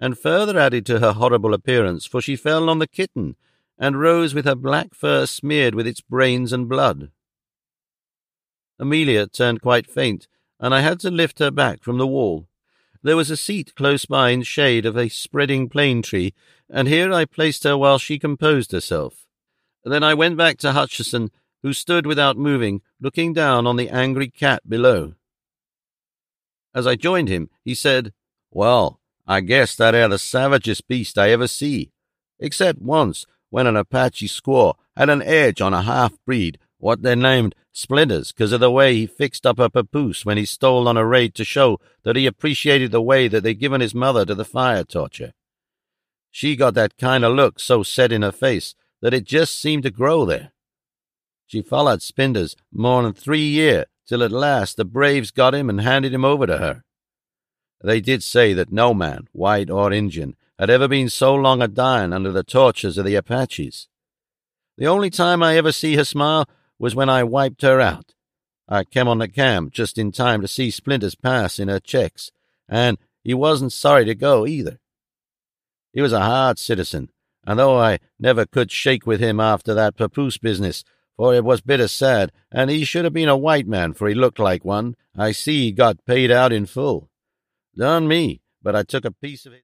and further added to her horrible appearance, for she fell on the kitten, and rose with her black fur smeared with its brains and blood. Amelia turned quite faint, and I had to lift her back from the wall. There was a seat close by in shade of a spreading plane tree, and here I placed her while she composed herself. Then I went back to Hutcheson, who stood without moving, looking down on the angry cat below. As I joined him, he said, "Well, I guess that air the savagest beast I ever see, except once when an Apache squaw had an edge on a half-breed, what they named Splinters, 'cause of the way he fixed up her papoose when he stole on a raid to show that he appreciated the way that they'd given his mother to the fire torture. She got that kind of look so set in her face that it just seemed to grow there. She followed Splinters more'n 3 year, till at last the braves got him and handed him over to her. They did say that no man, white or Injun, had ever been so long a-dying under the tortures of the Apaches. The only time I ever see her smile was when I wiped her out. I came on the camp just in time to see Splinters pass in her checks, and he wasn't sorry to go either. He was a hard citizen, and though I never could shake with him after that papoose business, for it was bitter sad, and he should have been a white man, for he looked like one, I see he got paid out in full. Darn me, but I took a piece of it.